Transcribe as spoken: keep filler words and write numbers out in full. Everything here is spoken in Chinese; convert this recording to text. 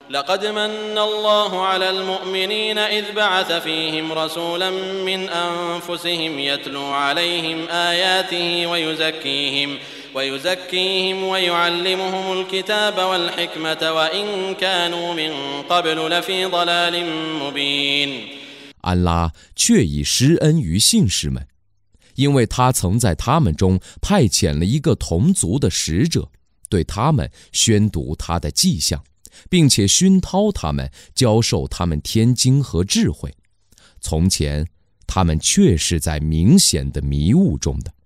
لقد من الله على المؤمنين إذ بعث فيهم رسولا من أنفسهم يتلو عليهم آياته ويزكيهم ويزكيهم ويعلمهم الكتاب والحكمة وإن كانوا من قبل لفي ضلال مبين。 安拉确已施恩于信士们，因为他曾在他们中派遣了一个同族的使者，对他们宣读他的迹象，并且熏陶他们，教授他们天经和智慧。从前他们确是在明显的迷雾中的。